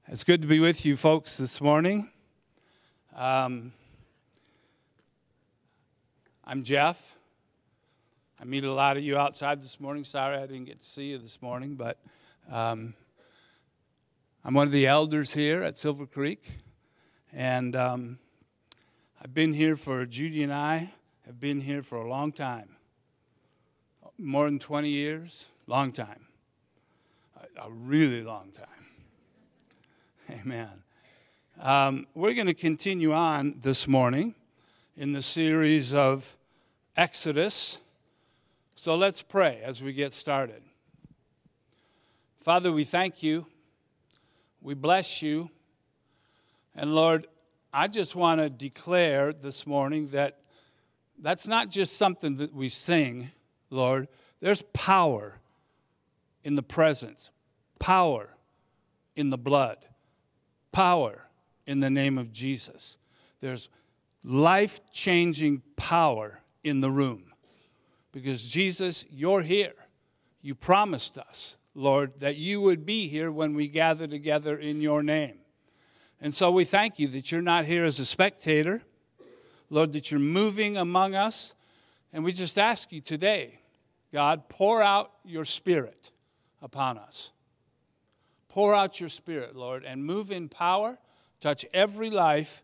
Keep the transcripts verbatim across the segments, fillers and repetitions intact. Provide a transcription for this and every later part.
It's good to be with you folks this morning. Um, I'm Jeff. I meet a lot of you outside this morning. Sorry I didn't get to see you this morning, but um, I'm one of the elders here at Silver Creek. And um, I've been here for, Judy and I have been here for a long time. More than twenty years, long time. A, a really long time. Amen. Um, we're going to continue on this morning in the series of Exodus. So let's pray as we get started. Father, we thank you. We bless you. And Lord, I just want to declare this morning that that's not just something that we sing, Lord. There's power in the presence, power in the blood. Power in the name of Jesus. There's life-changing power in the room. Because Jesus, you're here. You promised us, Lord, that you would be here when we gather together in your name. And so we thank you that you're not here as a spectator. Lord, that you're moving among us. And we just ask you today, God, pour out your Spirit upon us. Pour out your Spirit, Lord, and move in power. Touch every life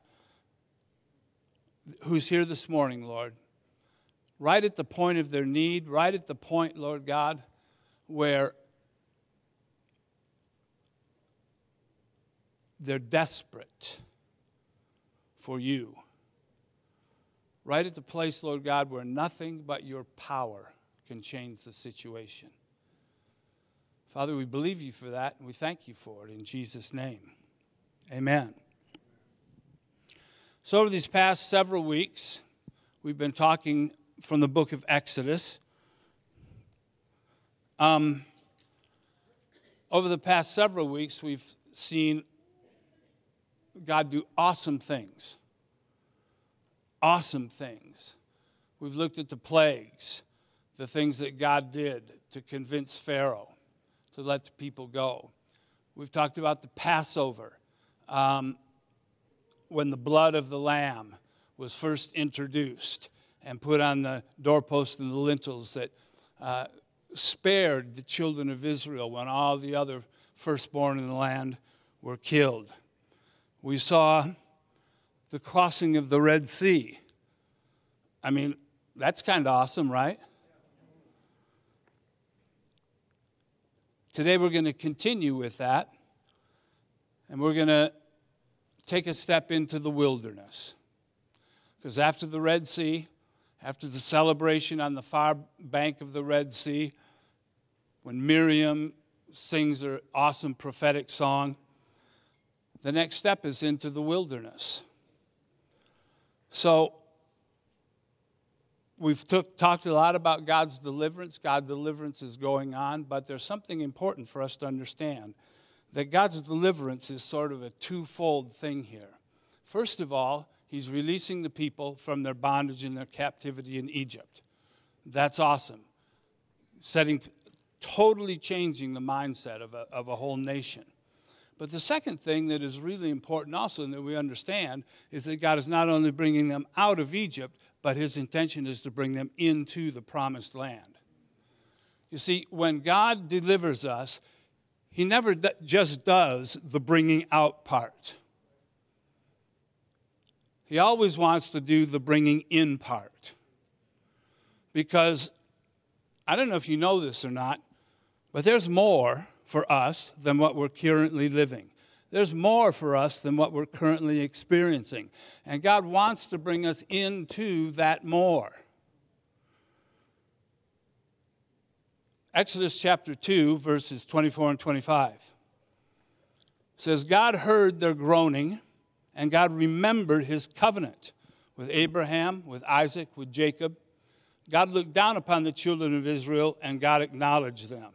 who's here this morning, Lord. Right at the point of their need, right at the point, Lord God, where they're desperate for you. Right at the place, Lord God, where nothing but your power can change the situation. Father, we believe you for that, and we thank you for it in Jesus' name. Amen. So over these past several weeks, we've been talking from the book of Exodus. Um, over the past several weeks, we've seen God do awesome things. Awesome things. We've looked at the plagues, the things that God did to convince Pharaoh to let the people go. We've talked about the Passover, um, when the blood of the lamb was first introduced and put on the doorposts and the lintels that uh, spared the children of Israel when all the other firstborn in the land were killed. We saw the crossing of the Red Sea. I mean, that's kind of awesome, right? Today we're going to continue with that, and we're going to take a step into the wilderness. Because after the Red Sea, after the celebration on the far bank of the Red Sea, when Miriam sings her awesome prophetic song, the next step is into the wilderness. So, we've took, talked a lot about God's deliverance. God's deliverance is going on, but there's something important for us to understand, that God's deliverance is sort of a twofold thing here. First of all, he's releasing the people from their bondage and their captivity in Egypt. That's awesome. Setting, totally changing the mindset of a, of a whole nation. But the second thing that is really important also and that we understand is that God is not only bringing them out of Egypt, but his intention is to bring them into the promised land. You see, when God delivers us, he never d- just does the bringing out part. He always wants to do the bringing in part. Because, I don't know if you know this or not, but there's more for us than what we're currently living. There's more for us than what we're currently experiencing. And God wants to bring us into that more. Exodus chapter two, verses twenty-four and twenty-five says, God heard their groaning, and God remembered his covenant with Abraham, with Isaac, with Jacob. God looked down upon the children of Israel, and God acknowledged them.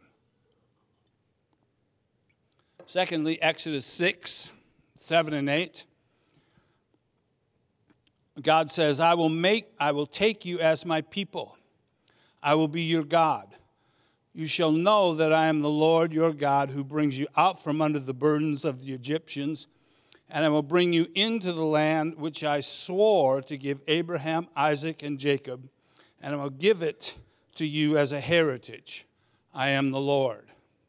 Secondly, Exodus six, seven and eight. God says, I will make, I will take you as my people. I will be your God. you shall know that I am the Lord your God who brings you out from under the burdens of the Egyptians, and I will bring you into the land which I swore to give Abraham, Isaac, and Jacob, and I will give it to you as a heritage. I am the Lord.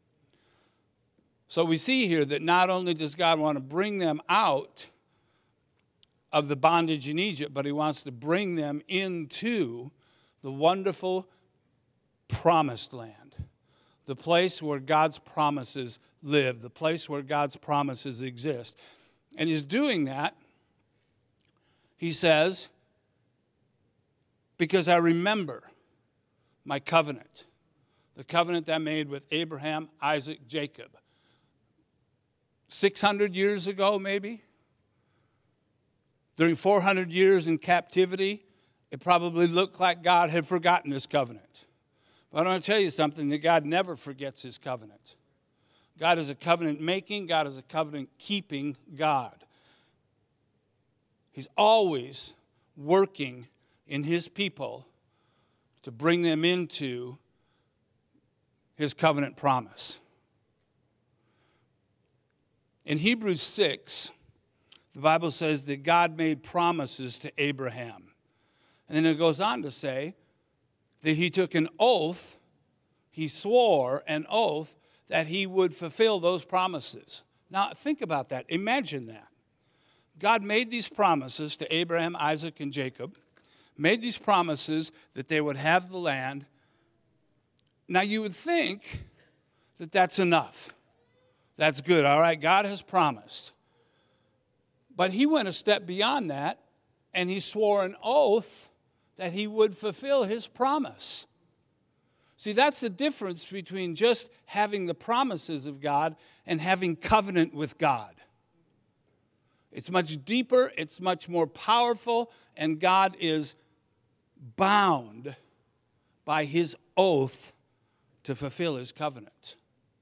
So we see here that not only does God want to bring them out of the bondage in Egypt, but he wants to bring them into the wonderful promised land, the place where God's promises live, the place where God's promises exist. And he's doing that, he says, because I remember my covenant, the covenant that I made with Abraham, Isaac, Jacob. six hundred years ago, maybe. During four hundred years in captivity, it probably looked like God had forgotten his covenant. But I want to tell you something, that God never forgets his covenant. God is a covenant-making, God is a covenant-keeping God. He's always working in his people to bring them into his covenant promise. In Hebrews six, the Bible says that God made promises to Abraham. And then it goes on to say that he took an oath, he swore an oath that he would fulfill those promises. Now, think about that. Imagine that. God made these promises to Abraham, Isaac, and Jacob, made these promises that they would have the land. Now, you would think that that's enough. That's good. All right, God has promised. But he went a step beyond that, and he swore an oath that he would fulfill his promise. See, that's the difference between just having the promises of God and having covenant with God. It's much deeper, it's much more powerful, and God is bound by his oath to fulfill his covenant.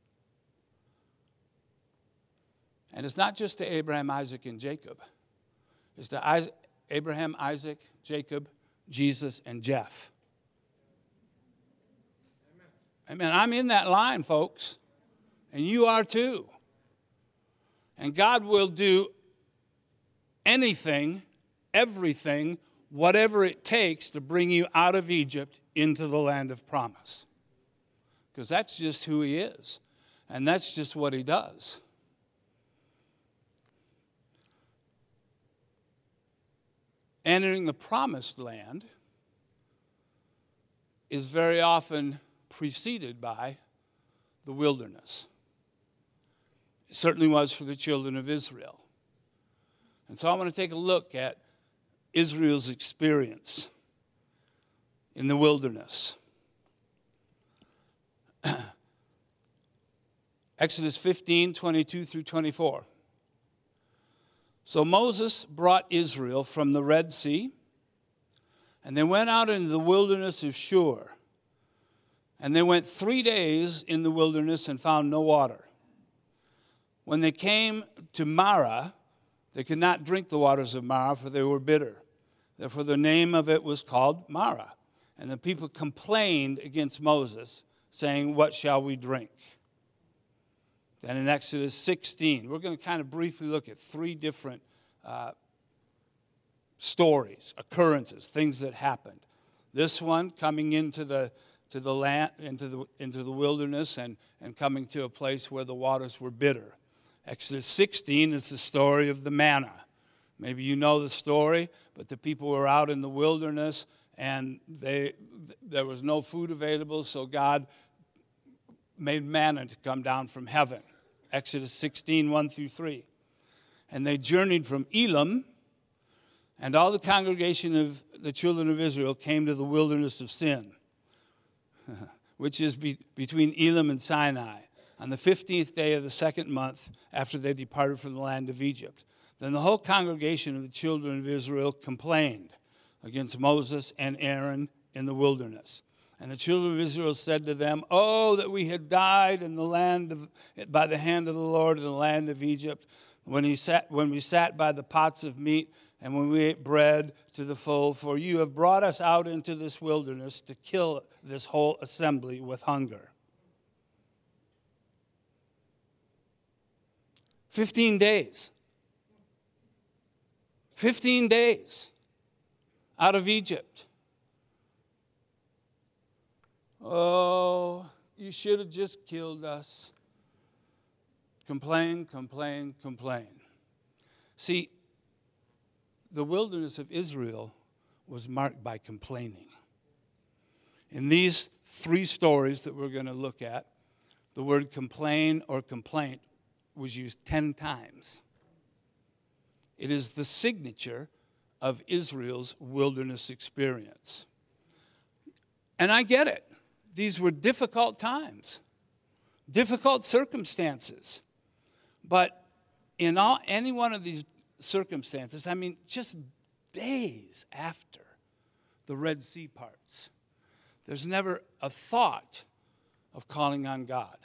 And it's not just to Abraham, Isaac, and Jacob. It's to Isaac, Abraham, Isaac, Jacob, Jesus, and Jeff. Amen. I'm in that line, folks. And you are too. And God will do anything, everything, whatever it takes to bring you out of Egypt into the land of promise. Because that's just who he is. And that's just what he does. Entering the promised land is very often preceded by the wilderness. It certainly was for the children of Israel. And so I want to take a look at Israel's experience in the wilderness. Exodus fifteen, twenty-two through twenty-four. So Moses brought Israel from the Red Sea, and they went out into the wilderness of Shur. And they went three days in the wilderness and found no water. When they came to Marah, they could not drink the waters of Marah, for they were bitter. Therefore the name of it was called Marah. And the people complained against Moses, saying, "What shall we drink?" Then in Exodus sixteen, we're going to kind of briefly look at three different uh, stories, occurrences, things that happened. This one coming into the to the land, into the into the wilderness, and, and coming to a place where the waters were bitter. Exodus sixteen is the story of the manna. Maybe you know the story, but the people were out in the wilderness, and they there was no food available, so God made manna to come down from heaven. Exodus sixteen, one through three. And they journeyed from Elim, and all the congregation of the children of Israel came to the wilderness of Sin, which is be, between Elim and Sinai, on the fifteenth day of the second month after they departed from the land of Egypt. Then the whole congregation of the children of Israel complained against Moses and Aaron in the wilderness. And the children of Israel said to them, "Oh, that we had died in the land of, by the hand of the Lord in the land of Egypt, when he sat, when we sat by the pots of meat, and when we ate bread to the full. For you have brought us out into this wilderness to kill this whole assembly with hunger." fifteen days. fifteen days out of Egypt. Oh, you should have just killed us. Complain, complain, complain. See, the wilderness of Israel was marked by complaining. In these three stories that we're going to look at, the word complain or complaint was used ten times. It is the signature of Israel's wilderness experience. And I get it. These were difficult times, difficult circumstances. But in all, any one of these circumstances, I mean, just days after the Red Sea parts, there's never a thought of calling on God.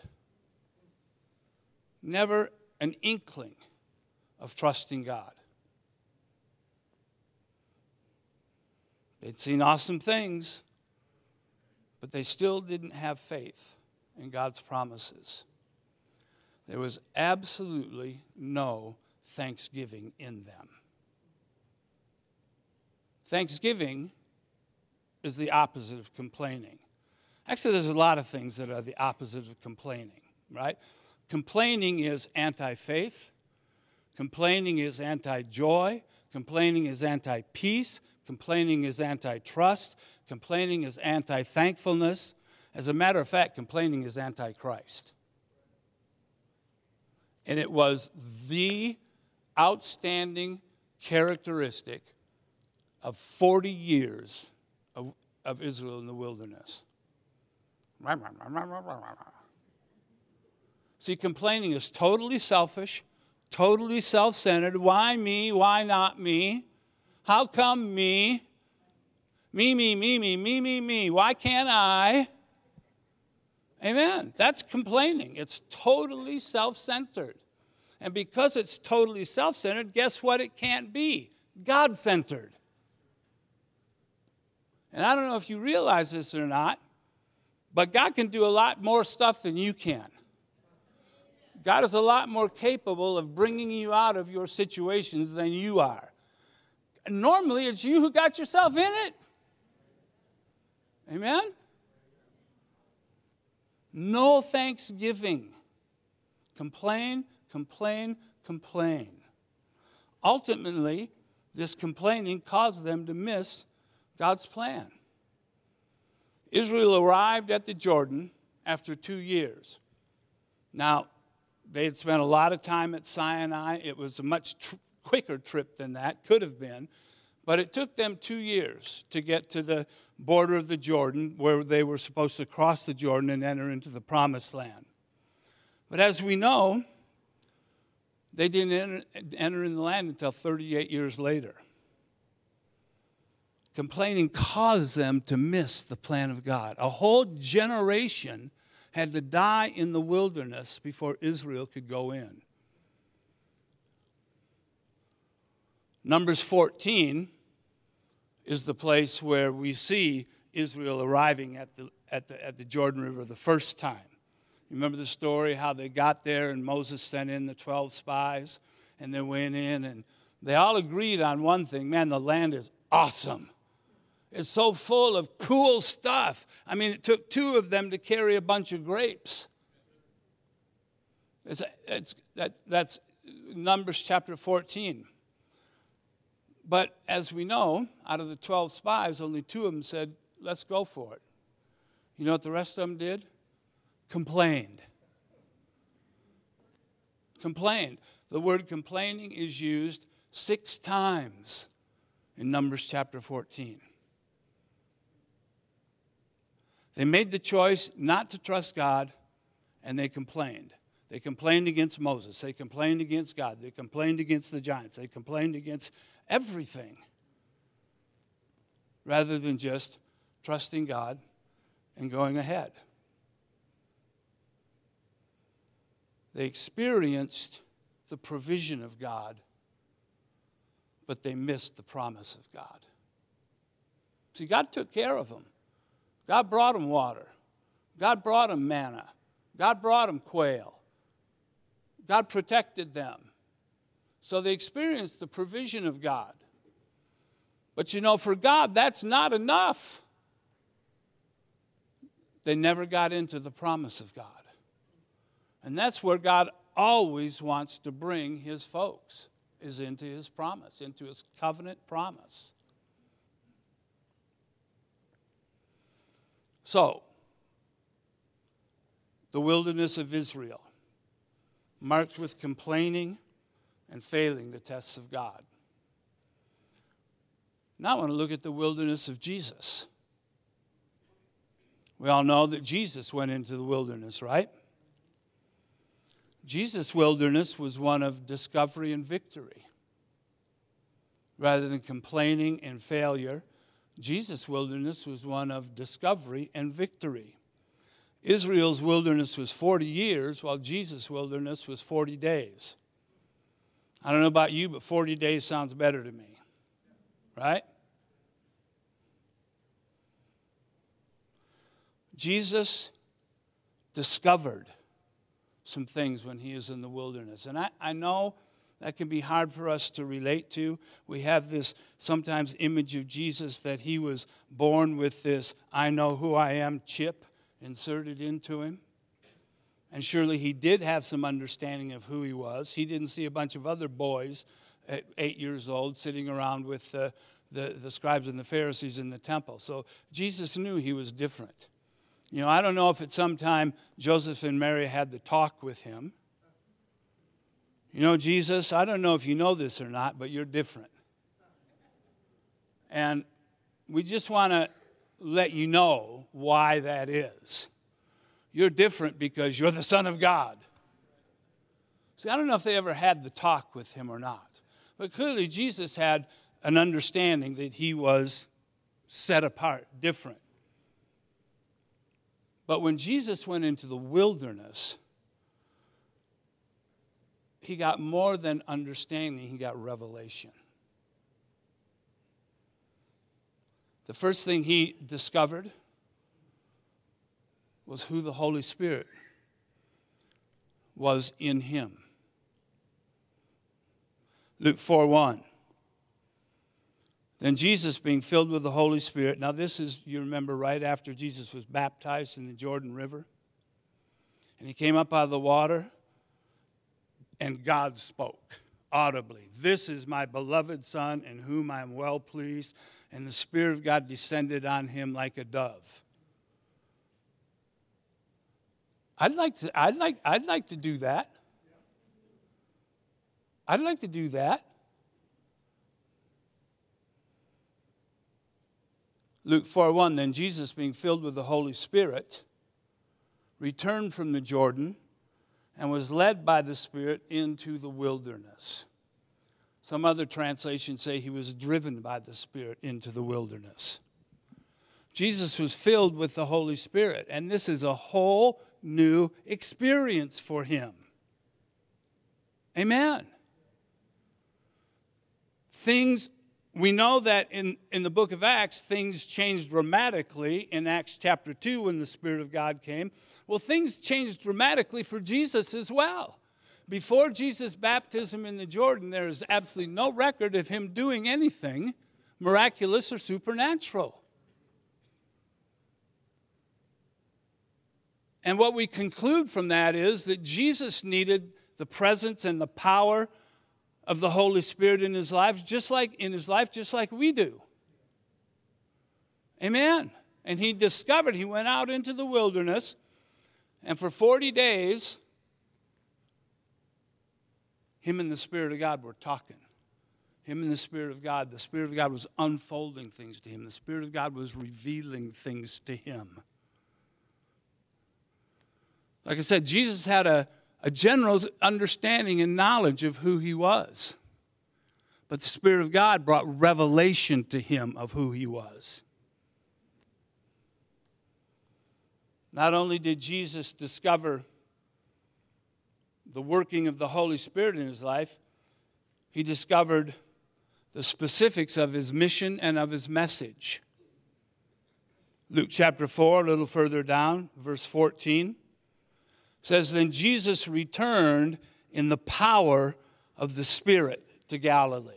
Never an inkling of trusting God. They'd seen awesome things, but they still didn't have faith in God's promises. There was absolutely no thanksgiving in them. Thanksgiving is the opposite of complaining. Actually, there's a lot of things that are the opposite of complaining, right? Complaining is anti-faith. Complaining is anti-joy. Complaining is anti-peace. Complaining is anti-trust. Complaining is anti-thankfulness. As a matter of fact, complaining is anti-Christ. And it was the outstanding characteristic of forty years of, of Israel in the wilderness. See, complaining is totally selfish, totally self-centered. Why me? Why not me? How come me? Me, me, me, me, me, me, me. Why can't I? Amen. That's complaining. It's totally self-centered. And because it's totally self-centered, guess what it can't be? God-centered. And I don't know if you realize this or not, but God can do a lot more stuff than you can. God is a lot more capable of bringing you out of your situations than you are. Normally, it's you who got yourself in it. Amen? No thanksgiving. Complain, complain, complain. Ultimately, this complaining caused them to miss God's plan. Israel arrived at the Jordan after two years. Now, they had spent a lot of time at Sinai. It was a much tr- quicker trip than that, could have been. But it took them two years to get to the border of the Jordan, where they were supposed to cross the Jordan and enter into the promised land. But as we know, they didn't enter, enter in the land until thirty-eight years later. Complaining caused them to miss the plan of God. A whole generation had to die in the wilderness before Israel could go in. Numbers fourteen is the place where we see Israel arriving at the, at the, at the Jordan River the first time. You remember the story, how they got there and Moses sent in the twelve spies and they went in and they all agreed on one thing. Man, the land is awesome. It's so full of cool stuff. I mean, it took two of them to carry a bunch of grapes. It's, it's, that, that's Numbers chapter fourteen. But as we know, out of the twelve spies, only two of them said, let's go for it. You know what the rest of them did? Complained. Complained. The word complaining is used six times in Numbers chapter fourteen. They made the choice not to trust God, and they complained. They complained against Moses. They complained against God. They complained against the giants. They complained against everything, rather than just trusting God and going ahead. They experienced the provision of God, but they missed the promise of God. See, God took care of them. God brought them water. God brought them manna. God brought them quail. God protected them. So they experienced the provision of God. But you know, for God, that's not enough. They never got into the promise of God. And that's where God always wants to bring his folks, is into his promise, into his covenant promise. So, the wilderness of Israel, marked with complaining and failing the tests of God. Now I want to look at the wilderness of Jesus. We all know that Jesus went into the wilderness, right? Jesus' wilderness was one of discovery and victory. Rather than complaining and failure, Jesus' wilderness was one of discovery and victory. Israel's wilderness was forty years, while Jesus' wilderness was forty days. I don't know about you, but forty days sounds better to me. Right? Jesus discovered some things when he is in the wilderness. And I, I know that can be hard for us to relate to. We have this sometimes image of Jesus that he was born with this I know who I am chip inserted into him. And surely he did have some understanding of who he was. He didn't see a bunch of other boys at eight years old sitting around with uh, the, the scribes and the Pharisees in the temple. So Jesus knew he was different. You know, I don't know if at some time Joseph and Mary had the talk with him. You know, Jesus, I don't know if you know this or not, but you're different. And we just want to let you know why that is. You're different because you're the Son of God. See, I don't know if they ever had the talk with him or not. But clearly Jesus had an understanding that he was set apart, different. But when Jesus went into the wilderness, he got more than understanding, he got revelation. The first thing he discovered was who the Holy Spirit was in him. Luke four one. Then Jesus, being filled with the Holy Spirit. Now this is, you remember, right after Jesus was baptized in the Jordan River. And he came up out of the water, and God spoke audibly. This is my beloved Son, in whom I am well pleased. And the Spirit of God descended on him like a dove. I'd like to, I'd like, I'd like to do that. I'd like to do that. Luke four one, then Jesus, being filled with the Holy Spirit, returned from the Jordan and was led by the Spirit into the wilderness. Some other translations say he was driven by the Spirit into the wilderness. Jesus was filled with the Holy Spirit, and this is a whole new experience for him. Amen. Things, we know that in, in the book of Acts, things changed dramatically in Acts chapter two when the Spirit of God came. Well, things changed dramatically for Jesus as well. Before Jesus' baptism in the Jordan, there is absolutely no record of him doing anything miraculous or supernatural. And what we conclude from that is that Jesus needed the presence and the power of the Holy Spirit in his life, just like in his life, just like we do. Amen. And he discovered, he went out into the wilderness, and for forty days, him and the Spirit of God were talking. Him and the Spirit of God, the Spirit of God was unfolding things to him. The Spirit of God was revealing things to him. Like I said, Jesus had a, a general understanding and knowledge of who he was. But the Spirit of God brought revelation to him of who he was. Not only did Jesus discover the working of the Holy Spirit in his life, he discovered the specifics of his mission and of his message. Luke chapter four, a little further down, verse fourteen, says, then Jesus returned in the power of the Spirit to Galilee.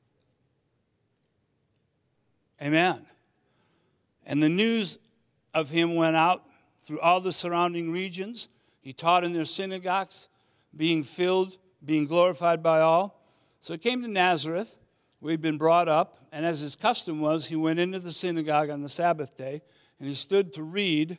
Amen. And the news of him went out through all the surrounding regions. He taught in their synagogues, being filled, being glorified by all. So he came to Nazareth, where he'd been brought up, and as his custom was, he went into the synagogue on the Sabbath day, and he stood to read.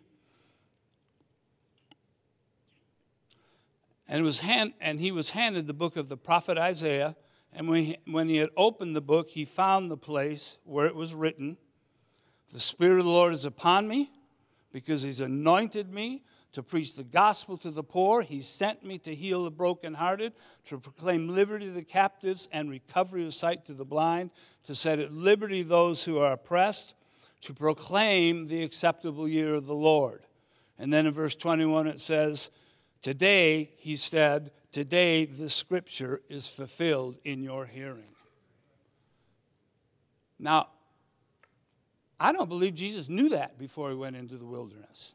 And, it was hand, and he was handed the book of the prophet Isaiah, and when he, when he had opened the book, he found the place where it was written, "The Spirit of the Lord is upon me, because he's anointed me to preach the gospel to the poor. He sent me to heal the brokenhearted, to proclaim liberty to the captives and recovery of sight to the blind, to set at liberty those who are oppressed, to proclaim the acceptable year of the Lord." And then in verse twenty-one it says, "Today," he said, "today the scripture is fulfilled in your hearing." Now, I don't believe Jesus knew that before he went into the wilderness.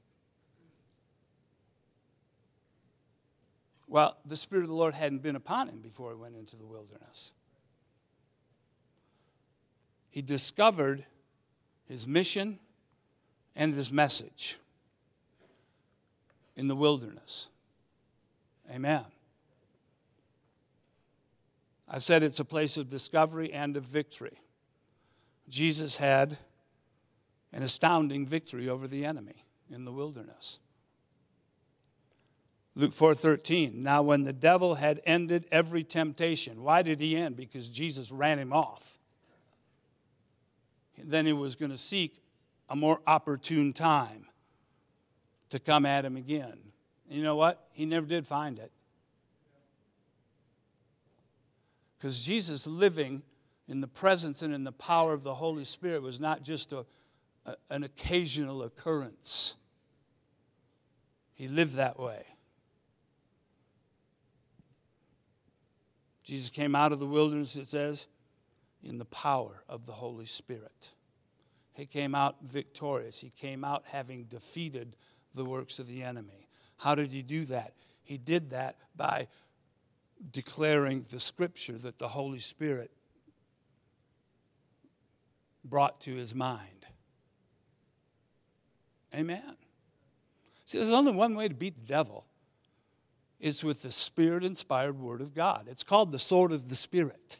Well, the Spirit of the Lord hadn't been upon him before he went into the wilderness. He discovered his mission and his message in the wilderness. Amen. I said it's a place of discovery and of victory. Jesus had an astounding victory over the enemy in the wilderness. Luke four thirteen, "Now when the devil had ended every temptation," why did he end? Because Jesus ran him off. Then he was going to seek a more opportune time to come at him again. And you know what? He never did find it. Because Jesus living in the presence and in the power of the Holy Spirit was not just a, a, an occasional occurrence. He lived that way. Jesus came out of the wilderness, it says, in the power of the Holy Spirit. He came out victorious. He came out having defeated the works of the enemy. How did he do that? He did that by declaring the scripture that the Holy Spirit brought to his mind. Amen. See, there's only one way to beat the devil. It's with the Spirit-inspired Word of God. It's called the sword of the Spirit.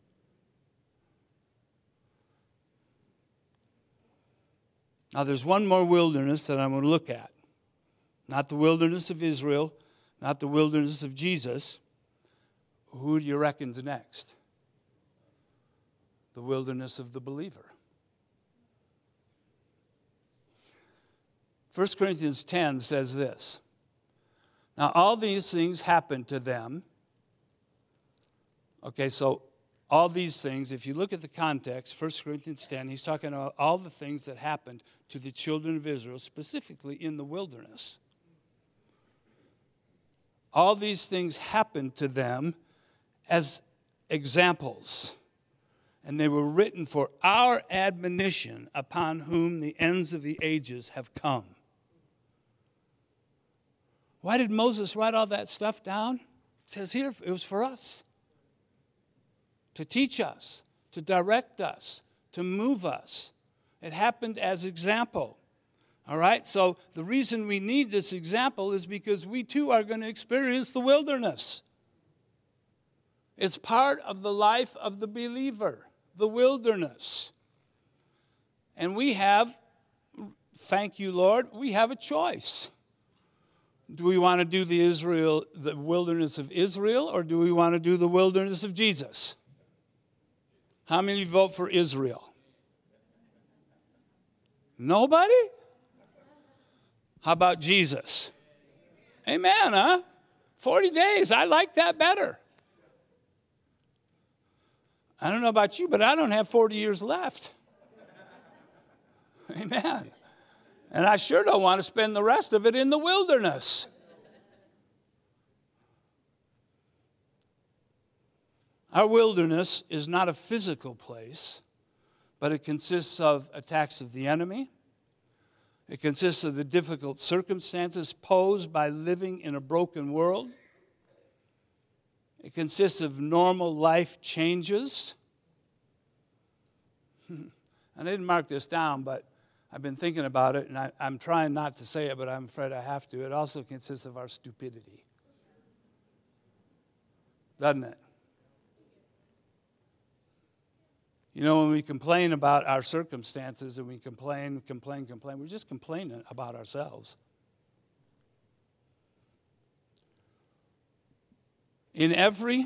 Now, there's one more wilderness that I'm going to look at. Not the wilderness of Israel, not the wilderness of Jesus. Who do you reckon's next? The wilderness of the believer. First Corinthians ten says this. "Now all these things happened to them." Okay, so all these things, if you look at the context, First Corinthians ten, he's talking about all the things that happened to the children of Israel, specifically in the wilderness. All these things happened to them as examples, and they were written for our admonition, upon whom the ends of the ages have come. Why did Moses write all that stuff down? It says here, it was for us. To teach us, to direct us, to move us. It happened as example. All right? So the reason we need this example is because we too are going to experience the wilderness. It's part of the life of the believer, the wilderness. And we have, thank you, Lord, we have a choice. Do we want to do the Israel, the wilderness of Israel, or do we want to do the wilderness of Jesus? How many vote for Israel? Nobody? How about Jesus? Amen, huh? forty days, I like that better. I don't know about you, but I don't have forty years left. Amen. And I sure don't want to spend the rest of it in the wilderness. Our wilderness is not a physical place, but it consists of attacks of the enemy. It consists of the difficult circumstances posed by living in a broken world. It consists of normal life changes. I didn't mark this down, but I've been thinking about it, and I, I'm trying not to say it, but I'm afraid I have to. It also consists of our stupidity. Doesn't it? You know, when we complain about our circumstances and we complain, complain, complain, we're just complaining about ourselves. In every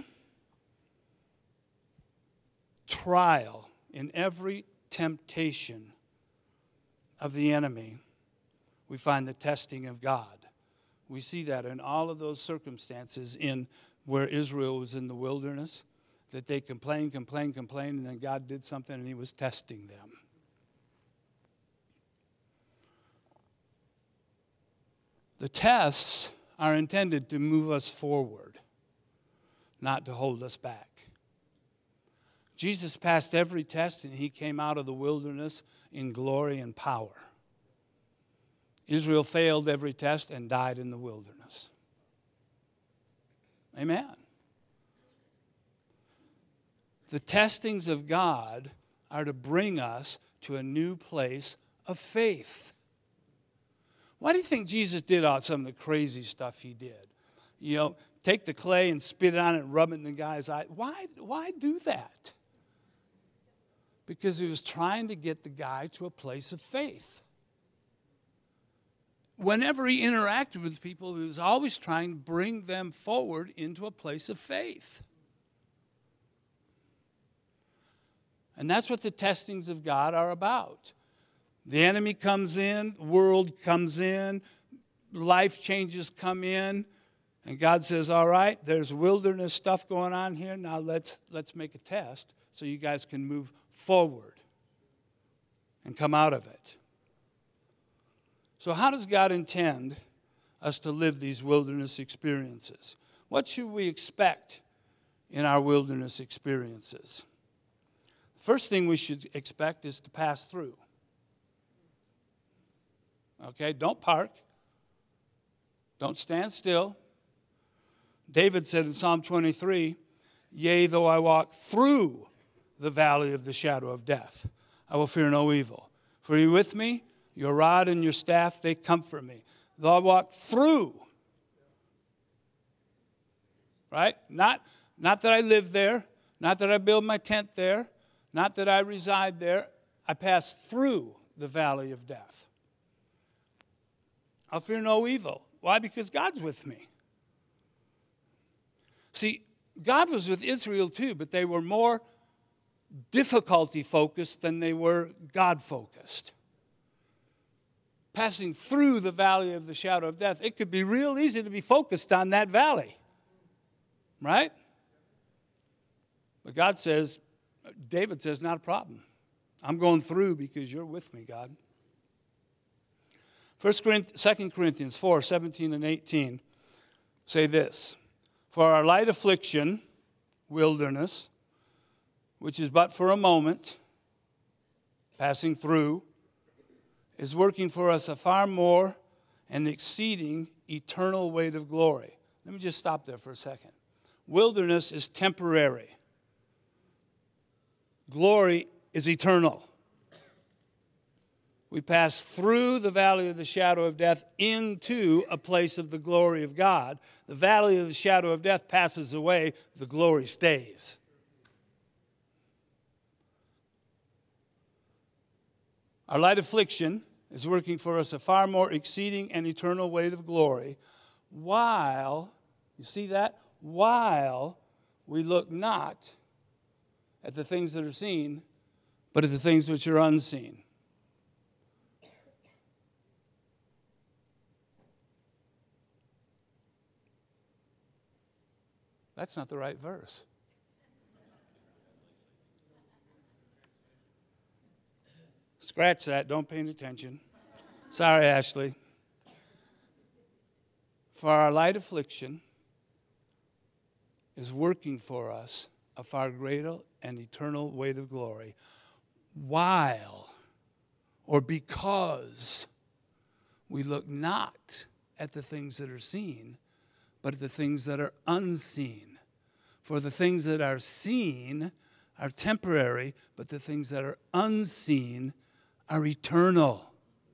trial, in every temptation of the enemy, we find the testing of God. We see that in all of those circumstances in where Israel was in the wilderness, that they complained, complained, complained, and then God did something and he was testing them. The tests are intended to move us forward, not to hold us back. Jesus passed every test and he came out of the wilderness in glory and power. Israel failed every test and died in the wilderness. Amen. The testings of God are to bring us to a new place of faith. Why do you think Jesus did all some of the crazy stuff he did? You know, take the clay and spit it on it and rub it in the guy's eye. Why, why do that? Because he was trying to get the guy to a place of faith. Whenever he interacted with people, he was always trying to bring them forward into a place of faith. And that's what the testings of God are about. The enemy comes in, world comes in, life changes come in, and God says, all right, there's wilderness stuff going on here. Now let's let's make a test so you guys can move forward and come out of it. So how does God intend us to live these wilderness experiences? What should we expect in our wilderness experiences? First thing we should expect is to pass through. Okay, don't park. Don't stand still. David said in Psalm twenty-three, yea, though I walk through the valley of the shadow of death, I will fear no evil. For you with me, your rod and your staff, they comfort me. Though I walk through, right? Not, not that I live there, not that I build my tent there, not that I reside there. I pass through the valley of death. I'll fear no evil. Why? Because God's with me. See, God was with Israel too, but they were more difficulty-focused than they were God-focused. Passing through the valley of the shadow of death, it could be real easy to be focused on that valley. Right? But God says, David says, not a problem. I'm going through because you're with me, God. First Corinthians, Second Corinthians four, seventeen and eighteen say this. For our light affliction, wilderness, which is but for a moment, passing through, is working for us a far more and exceeding eternal weight of glory. Let me just stop there for a second. Wilderness is temporary. Glory is eternal. We pass through the valley of the shadow of death into a place of the glory of God. The valley of the shadow of death passes away, the glory stays. Our light affliction is working for us a far more exceeding and eternal weight of glory, while, you see that? While we look not at the things that are seen, but at the things which are unseen. That's not the right verse. Scratch that. Don't pay any attention. Sorry, Ashley. For our light affliction is working for us a far greater and eternal weight of glory, while or because we look not at the things that are seen, but at the things that are unseen. For the things that are seen are temporary, but the things that are unseen are eternal.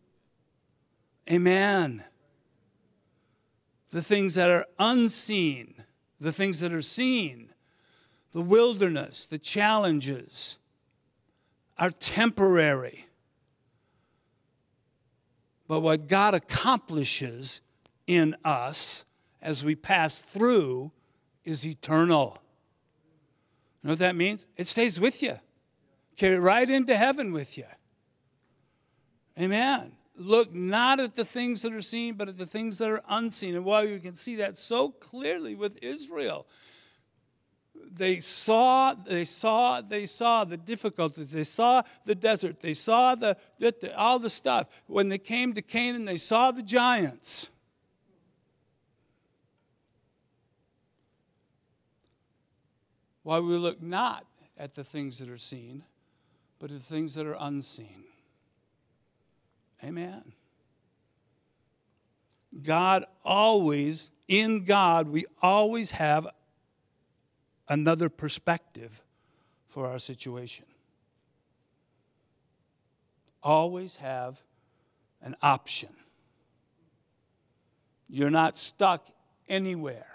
Amen. The things that are unseen, the things that are seen, the wilderness, the challenges, are temporary. But what God accomplishes in us as we pass through is eternal. You know what that means? It stays with you. Carry it right into heaven with you. Amen. Look not at the things that are seen, but at the things that are unseen. And while you can see that so clearly with Israel, they saw, they saw, they saw the difficulties. They saw the desert. They saw the, the all the stuff. When they came to Canaan, they saw the giants. While we look not at the things that are seen, but at the things that are unseen. Amen. God always, in God, we always have another perspective for our situation. Always have an option. You're not stuck anywhere.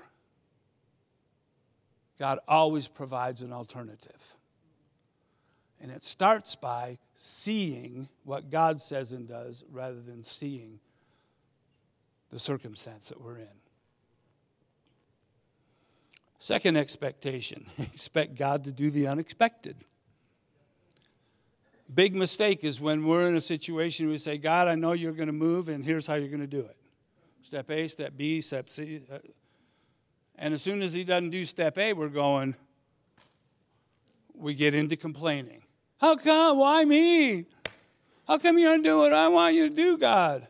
God always provides an alternative. And it starts by seeing what God says and does rather than seeing the circumstance that we're in. Second expectation, expect God to do the unexpected. Big mistake is when we're in a situation we say, God, I know you're going to move, and here's how you're going to do it. Step A, step B, step C. And as soon as he doesn't do step A, we're going, we get into complaining. How come? Why me? How come you don't do what I want you to do, God?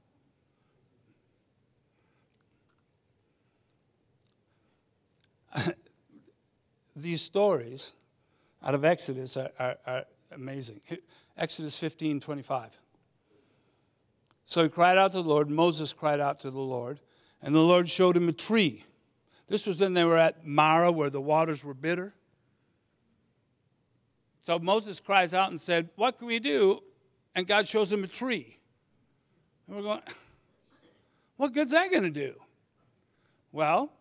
These stories out of Exodus are, are, are amazing. Exodus fifteen twenty-five. So he cried out to the Lord. Moses cried out to the Lord, and the Lord showed him a tree. This was when they were at Marah, where the waters were bitter. So Moses cries out and said, what can we do? And God shows him a tree. And we're going, what good's that going to do? Well,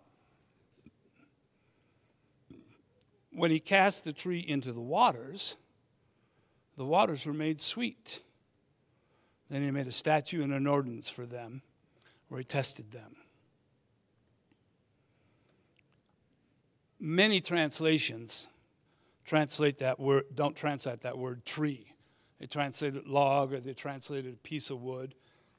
when he cast the tree into the waters, the waters were made sweet. Then he made a statute and an ordinance for them where he tested them. Many translations translate that word, don't translate that word tree. They translate it log, or they translate it a piece of wood.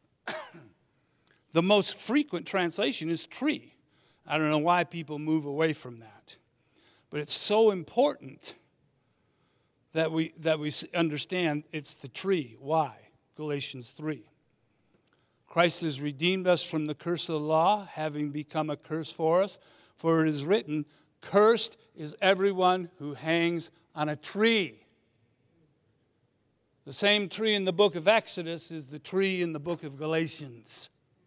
The most frequent translation is tree. I don't know why people move away from that. But it's so important that we that we understand it's the tree. Why? Galatians three. Christ has redeemed us from the curse of the law, having become a curse for us. For it is written, cursed is everyone who hangs on a tree. The same tree in the book of Exodus is the tree in the book of Galatians.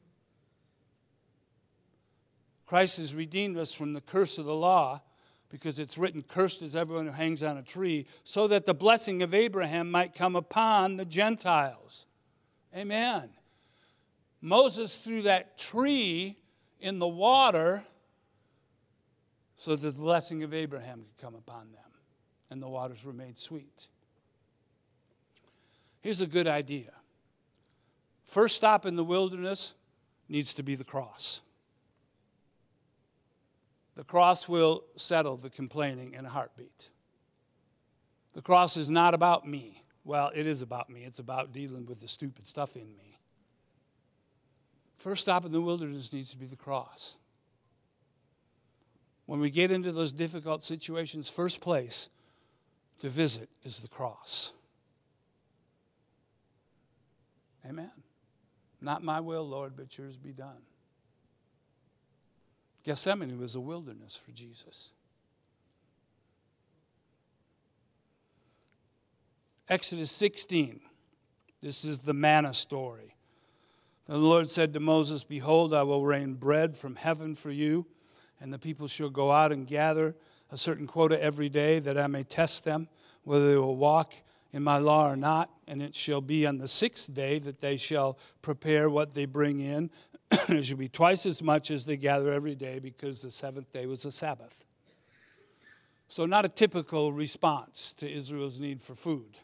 Christ has redeemed us from the curse of the law, because it's written, cursed is everyone who hangs on a tree, so that the blessing of Abraham might come upon the Gentiles. Amen. Moses threw that tree in the water so that the blessing of Abraham could come upon them, and the waters were made sweet. Here's a good idea. First stop in the wilderness needs to be the cross. The cross will settle the complaining in a heartbeat. The cross is not about me. Well, it is about me. It's about dealing with the stupid stuff in me. First stop in the wilderness needs to be the cross. When we get into those difficult situations, first place to visit is the cross. Amen. Not my will, Lord, but yours be done. Gethsemane was a wilderness for Jesus. Exodus sixteen. This is the manna story. The Lord said to Moses, behold, I will rain bread from heaven for you, and the people shall go out and gather a certain quota every day, that I may test them, whether they will walk in my law or not. And it shall be on the sixth day that they shall prepare what they bring in. It shall be twice as much as they gather every day, because the seventh day was a Sabbath. So not a typical response to Israel's need for food.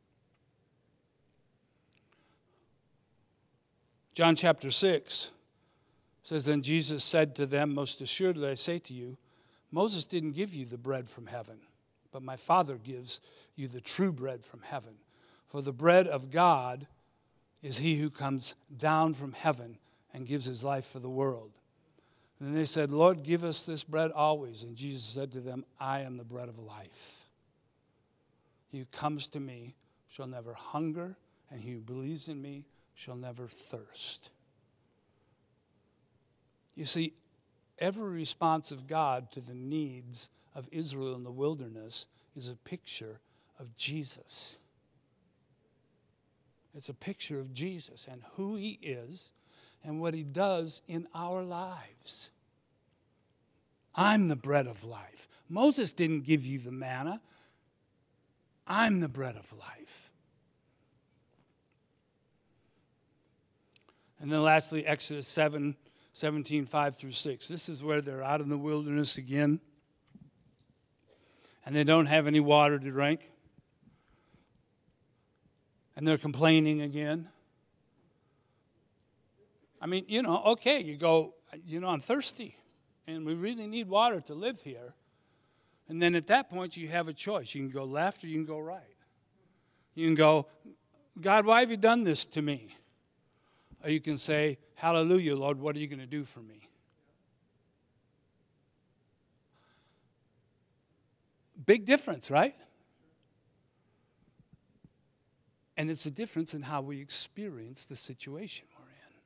John chapter six says, then Jesus said to them, most assuredly I say to you, Moses didn't give you the bread from heaven, but my Father gives you the true bread from heaven. For the bread of God is he who comes down from heaven and gives his life for the world. And they said, Lord, give us this bread always. And Jesus said to them, I am the bread of life. He who comes to me shall never hunger, and he who believes in me shall never thirst. You see, every response of God to the needs of Israel in the wilderness is a picture of Jesus. It's a picture of Jesus and who he is and what he does in our lives. I'm the bread of life. Moses didn't give you the manna. I'm the bread of life. And then lastly, Exodus seven, seventeen, five through six. This is where they're out in the wilderness again. And they don't have any water to drink. And they're complaining again. I mean, you know, okay, you go, you know, I'm thirsty. And we really need water to live here. And then at that point, you have a choice. You can go left or you can go right. You can go, God, why have you done this to me? Or you can say, hallelujah, Lord, what are you going to do for me? Big difference, right? And it's a difference in how we experience the situation we're in.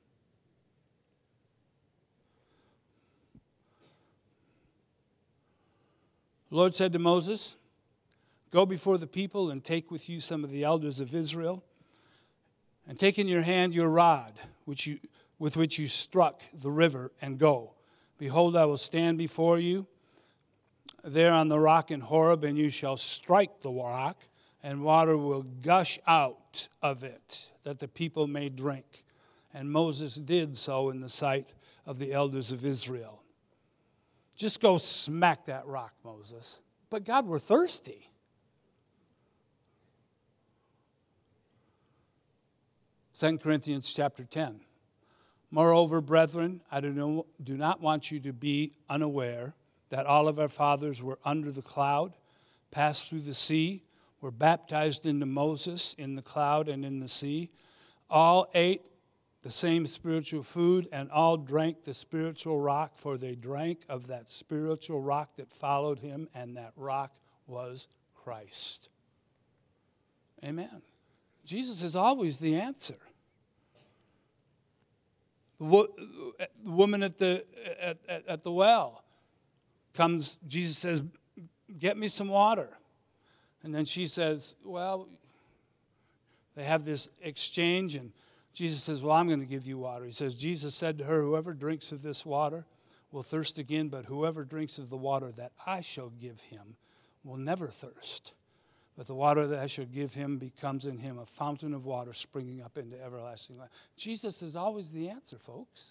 The Lord said to Moses, go before the people and take with you some of the elders of Israel, and take in your hand your rod, which you, with which you struck the river, and go. Behold, I will stand before you there on the rock in Horeb, and you shall strike the rock, and water will gush out of it, that the people may drink. And Moses did so in the sight of the elders of Israel. Just go smack that rock, Moses. But God, we're thirsty. Second Corinthians chapter ten. Moreover, brethren, I do, know, do not want you to be unaware that all of our fathers were under the cloud, passed through the sea, were baptized into Moses in the cloud and in the sea. All ate the same spiritual food, and all drank the spiritual rock, for they drank of that spiritual rock that followed him, and that rock was Christ. Amen. Jesus is always the answer. The, wo- the woman at the at, at, at the well comes, Jesus says, get me some water. And then she says, well, they have this exchange, and Jesus says, well, I'm going to give you water. He says, Jesus said to her, whoever drinks of this water will thirst again, but whoever drinks of the water that I shall give him will never thirst. But the water that I shall give him becomes in him a fountain of water springing up into everlasting life. Jesus is always the answer, folks.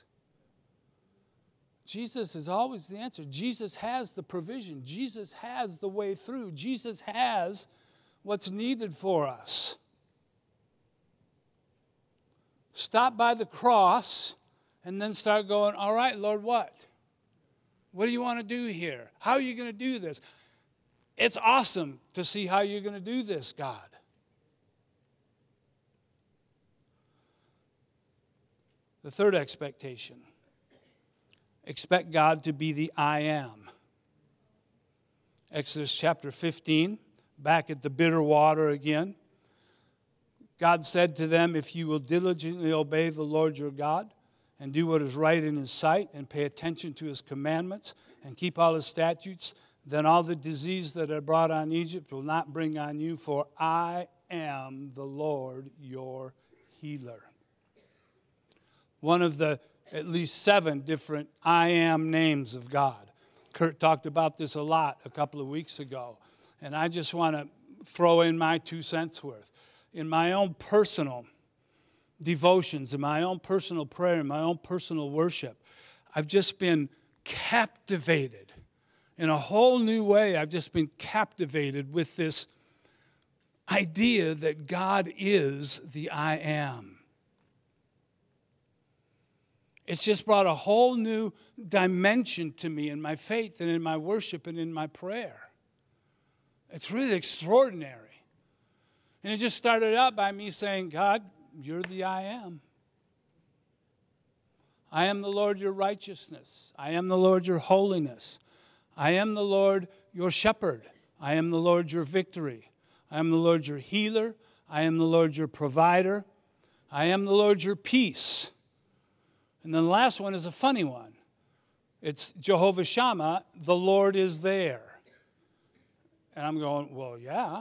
Jesus is always the answer. Jesus has the provision. Jesus has the way through. Jesus has what's needed for us. Stop by the cross and then start going, all right, Lord, what? What do you want to do here? How are you going to do this? It's awesome to see how you're going to do this, God. The third expectation. Expect God to be the I am. Exodus chapter fifteen, back at the bitter water again. God said to them, if you will diligently obey the Lord your God and do what is right in his sight and pay attention to his commandments and keep all his statutes, then all the disease that I brought on Egypt will not bring on you, for I am the Lord your healer. One of the at least seven different I am names of God Kurt talked about this a lot a couple of weeks ago, and I just want to throw in my two cents worth. In my own personal devotions, in my own personal prayer, in my own personal worship, I've just been captivated in a whole new way. I've just been captivated with this idea that God is the I am. It's just brought a whole new dimension to me in my faith and in my worship and in my prayer. It's really extraordinary. And it just started out by me saying, God, you're the I am. I am the Lord, your righteousness. I am the Lord, your holiness. I am the Lord, your shepherd. I am the Lord, your victory. I am the Lord, your healer. I am the Lord, your provider. I am the Lord, your peace. And then the last one is a funny one. It's Jehovah Shammah, the Lord is there. And I'm going, well, yeah.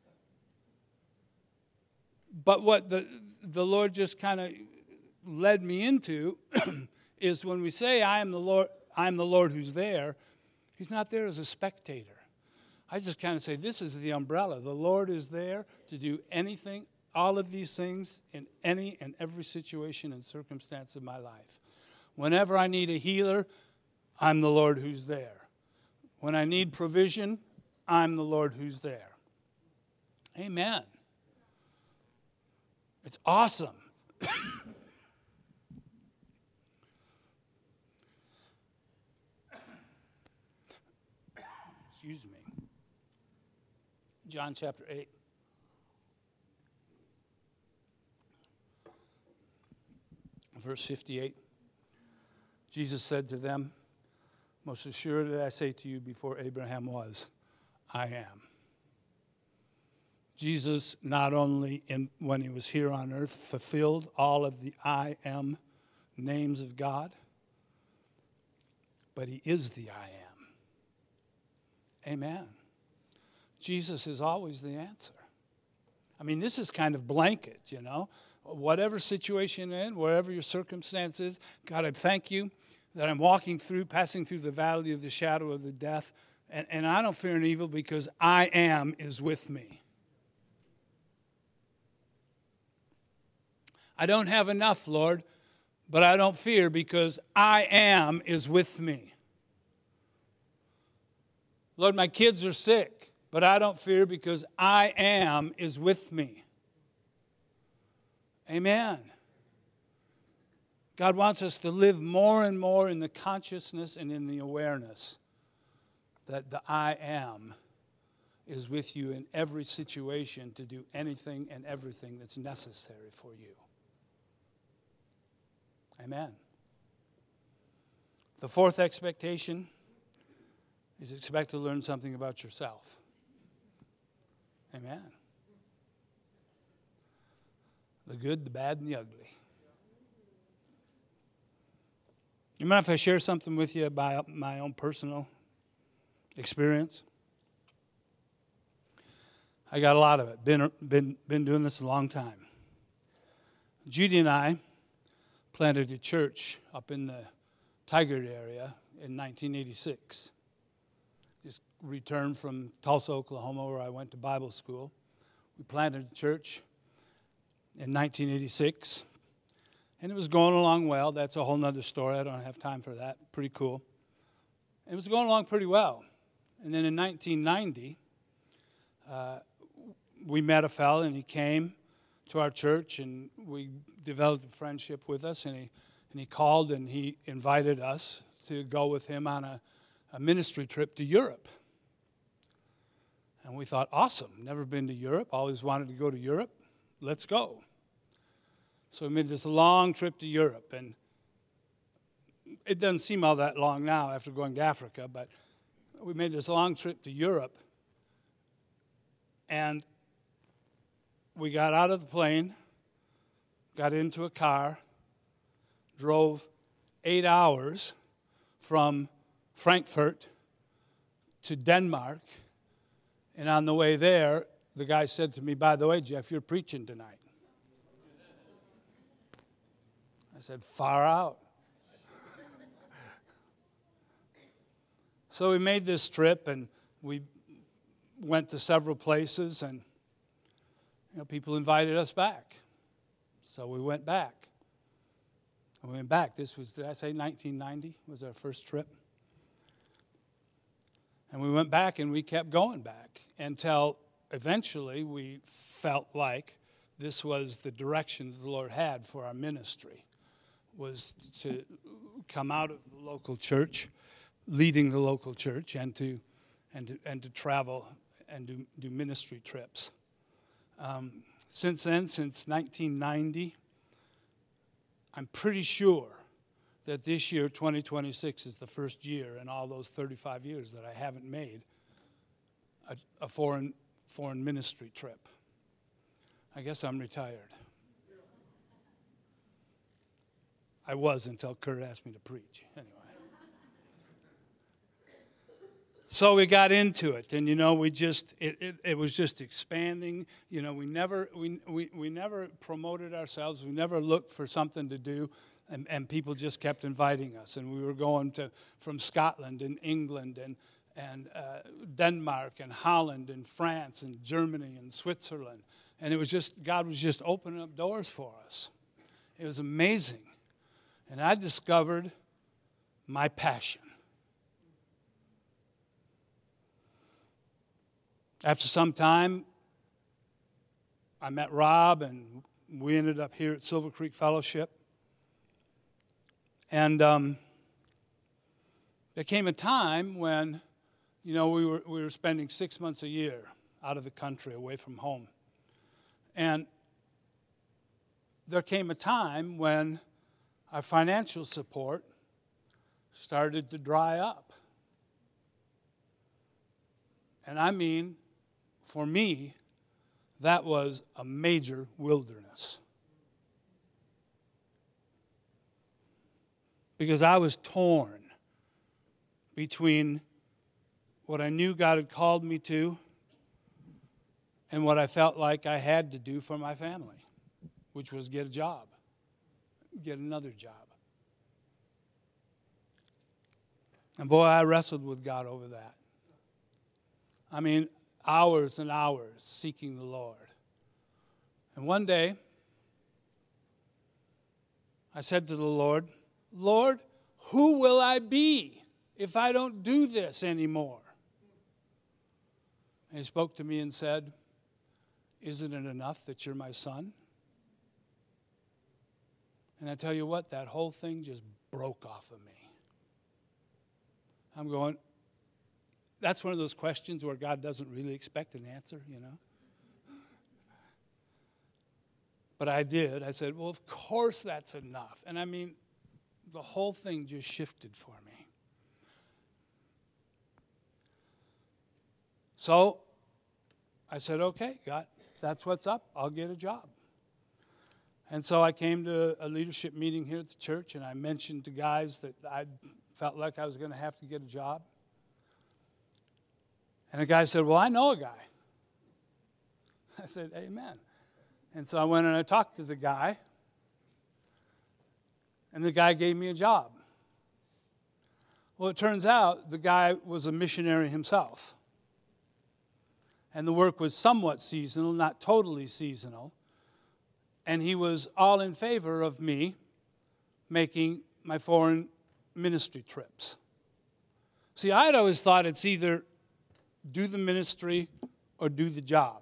But what the, the Lord just kind of led me into is when we say, I am the Lord, I am the Lord who's there, he's not there as a spectator. I just kind of say, this is the umbrella. The Lord is there to do anything, all of these things in any and every situation and circumstance of my life. Whenever I need a healer, I'm the Lord who's there. When I need provision, I'm the Lord who's there. Amen. It's awesome. Excuse me. John chapter eight. Verse fifty-eight. Jesus said to them, most assuredly I say to you, before Abraham was, I am. Jesus not only, in, when he was here on earth, fulfilled all of the I am names of God, but he is the I am. Amen. Jesus is always the answer. I mean, this is kind of blanket, you know. Whatever situation you're in, wherever your circumstance is, God, I thank you that I'm walking through, passing through the valley of the shadow of the death, and, and I don't fear an evil because I am is with me. I don't have enough, Lord, but I don't fear because I am is with me. Lord, my kids are sick, but I don't fear because I am is with me. Amen. God wants us to live more and more in the consciousness and in the awareness that the I am is with you in every situation to do anything and everything that's necessary for you. Amen. The fourth expectation is expect to learn something about yourself. Amen. The good, the bad, and the ugly. You mind if I share something with you about my own personal experience? I got a lot of it. Been, been, been doing this a long time. Judy and I planted a church up in the Tigard area in nineteen eighty-six. Just returned from Tulsa, Oklahoma, where I went to Bible school. We planted a church in nineteen eighty-six, and it was going along well. That's a whole other story. I don't have time for that. Pretty cool. It was going along pretty well. And then in nineteen ninety, uh, we met a fellow, and he came to our church, and we developed a friendship with us, and he, and he called, and he invited us to go with him on a, a ministry trip to Europe. And we thought, awesome, never been to Europe, always wanted to go to Europe, let's go. So we made this long trip to Europe, and it doesn't seem all that long now after going to Africa, but we made this long trip to Europe, and we got out of the plane, got into a car, drove eight hours from Frankfurt to Denmark, and on the way there, the guy said to me, by the way, Jeff, you're preaching tonight. I said, far out. So we made this trip, and we went to several places, and you know, people invited us back. So we went back. We went back. This was, did I say nineteen ninety was our first trip? And we went back, and we kept going back until eventually we felt like this was the direction that the Lord had for our ministry, was to come out of the local church, leading the local church, and to and to, and to travel and do, do ministry trips. Um, since then, since nineteen ninety, I'm pretty sure that this year, twenty twenty-six, is the first year in all those thirty-five years that I haven't made a, a foreign foreign ministry trip. I guess I'm retired. I was until Kurt asked me to preach. Anyway. So we got into it, and you know, we just it, it, it was just expanding. You know, we never we, we we never promoted ourselves. We never looked for something to do, and, and people just kept inviting us. And we were going to from Scotland and England and and uh, Denmark and Holland and France and Germany and Switzerland. And it was just, God was just opening up doors for us. It was amazing. And I discovered my passion. After some time, I met Rob, and we ended up here at Silver Creek Fellowship. And um, there came a time when, you know, we were we were spending six months a year out of the country, away from home. And there came a time when our financial support started to dry up. And I mean, for me, that was a major wilderness. Because I was torn between what I knew God had called me to and what I felt like I had to do for my family, which was get a job, get another job. And boy, I wrestled with God over that. I mean, hours and hours seeking the Lord. And one day, I said to the Lord, Lord, who will I be if I don't do this anymore? And he spoke to me and said, isn't it enough that you're my son? And I tell you what, that whole thing just broke off of me. I'm going, that's one of those questions where God doesn't really expect an answer, you know. But I did. I said, well, of course that's enough. And I mean, the whole thing just shifted for me. So I said, okay, God, if that's what's up, I'll get a job. And so I came to a leadership meeting here at the church, and I mentioned to guys that I felt like I was going to have to get a job. And a guy said, well, I know a guy. I said, amen. And so I went and I talked to the guy, and the guy gave me a job. Well, it turns out the guy was a missionary himself. And the work was somewhat seasonal, not totally seasonal. And he was all in favor of me making my foreign ministry trips. See, I'd always thought it's either do the ministry or do the job.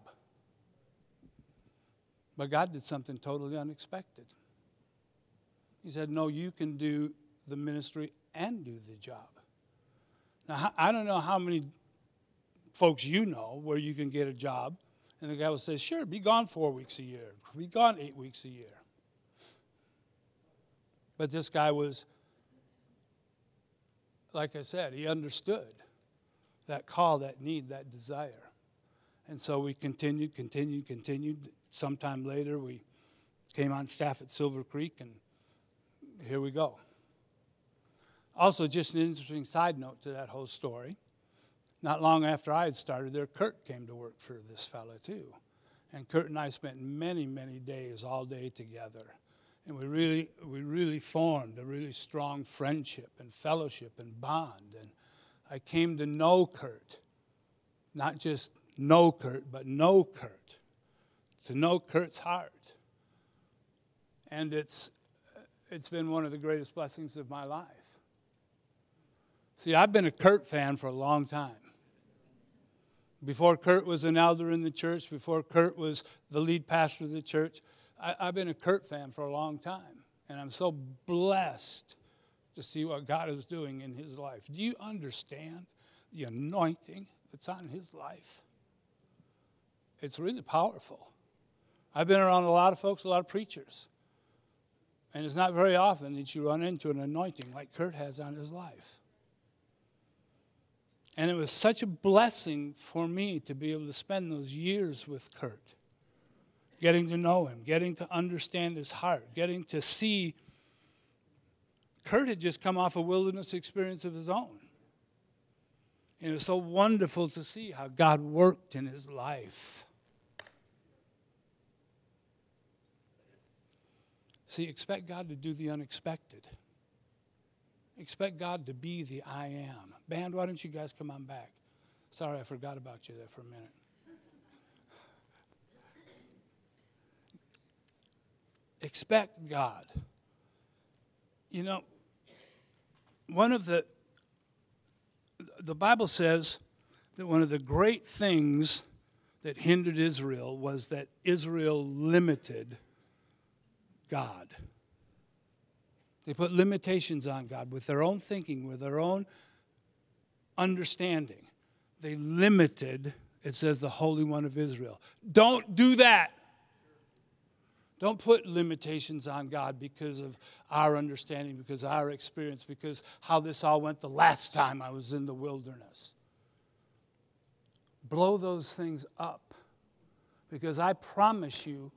But God did something totally unexpected. He said, no, you can do the ministry and do the job. Now, I don't know how many folks you know where you can get a job, and the guy will say, sure, be gone four weeks a year. Be gone eight weeks a year. But this guy was, like I said, he understood that call, that need, that desire. And so we continued, continued, continued. Sometime later, we came on staff at Silver Creek, and here we go. Also, just an interesting side note to that whole story. Not long after I had started there, Kurt came to work for this fella too. And Kurt and I spent many, many days, all day together. And we really, we really formed a really strong friendship and fellowship and bond. And I came to know Kurt. Not just know Kurt, but know Kurt. To know Kurt's heart. And it's it's been one of the greatest blessings of my life. See, I've been a Kurt fan for a long time. Before Kurt was an elder in the church, before Kurt was the lead pastor of the church, I, I've been a Kurt fan for a long time. And I'm so blessed to see what God is doing in his life. Do you understand the anointing that's on his life? It's really powerful. I've been around a lot of folks, a lot of preachers. And it's not very often that you run into an anointing like Kurt has on his life. And it was such a blessing for me to be able to spend those years with Kurt. Getting to know him, getting to understand his heart, getting to see. Kurt had just come off a wilderness experience of his own. And it was so wonderful to see how God worked in his life. See, expect God to do the unexpected. Expect God to be the I am. Band, why don't you guys come on back? Sorry, I forgot about you there for a minute. Expect God. You know, one of the, the Bible says that one of the great things that hindered Israel was that Israel limited God. They put limitations on God with their own thinking, with their own understanding. They limited, it says, the Holy One of Israel. Don't do that. Don't put limitations on God because of our understanding, because of our experience, because how this all went the last time I was in the wilderness. Blow those things up, because I promise you,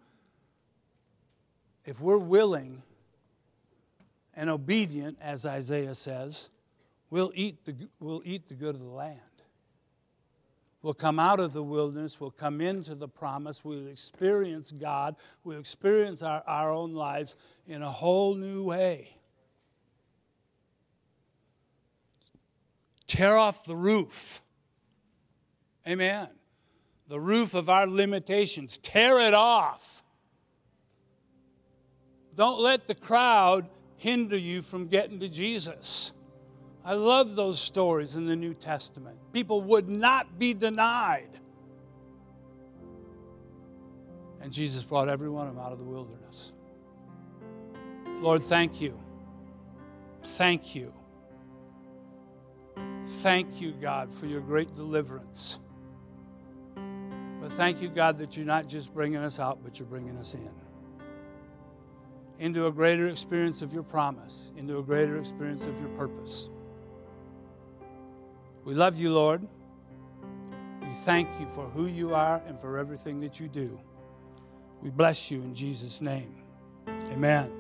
if we're willing and obedient, as Isaiah says, we'll eat the, we'll eat the good of the land. We'll come out of the wilderness. We'll come into the promise. We'll experience God. We'll experience our, our own lives in a whole new way. Tear off the roof. Amen. The roof of our limitations. Tear it off. Don't let the crowd hinder you from getting to Jesus. I love those stories in the New Testament. People would not be denied. And Jesus brought every one of them out of the wilderness. Lord, thank you. Thank you. Thank you, God, for your great deliverance. But thank you, God, that you're not just bringing us out, but you're bringing us in. Into a greater experience of your promise, into a greater experience of your purpose. We love you, Lord. We thank you for who you are and for everything that you do. We bless you in Jesus' name. Amen.